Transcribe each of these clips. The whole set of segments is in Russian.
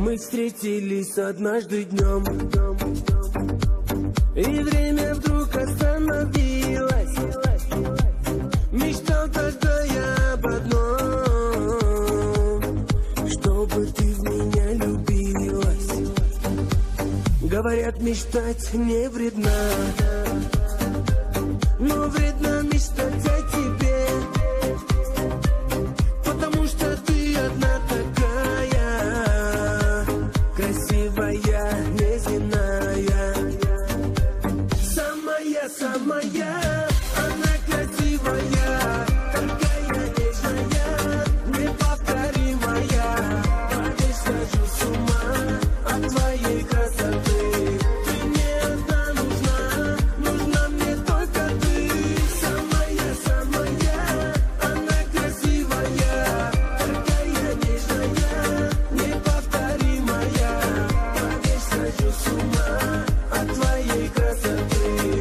Мы встретились однажды днем, и время вдруг остановилось. Мечтал тогда я об одном, чтобы ты в меня любилась. Говорят, мечтать не вредно, но вредно мечтать о тебе, потому что ты одна такая, красивая, неземная. Самая, она красивая, такая нежная, неповторимая. Поверь, схожу с ума от твоей красоты. Ты мне одна нужна мне только ты. Самая, она красивая, такая нежная, неповторимая. Поверь, схожу с ума от твоей красоты.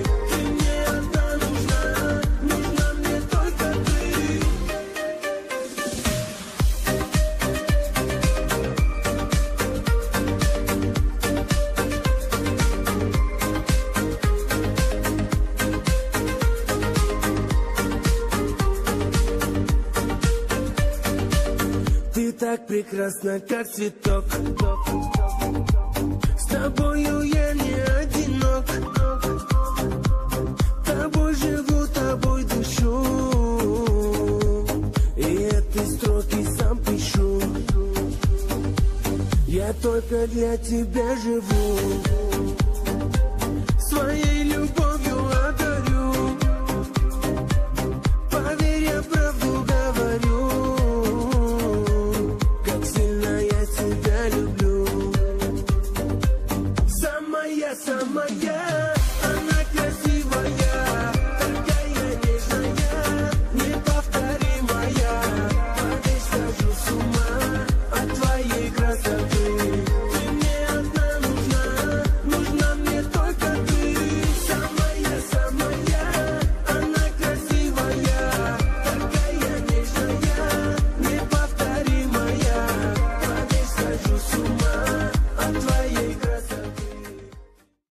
Ты так прекрасна, как цветок. С тобою я не одинок. Тобой живу, тобой дышу, и этой строки сам пишу. Я только для тебя живу. Своей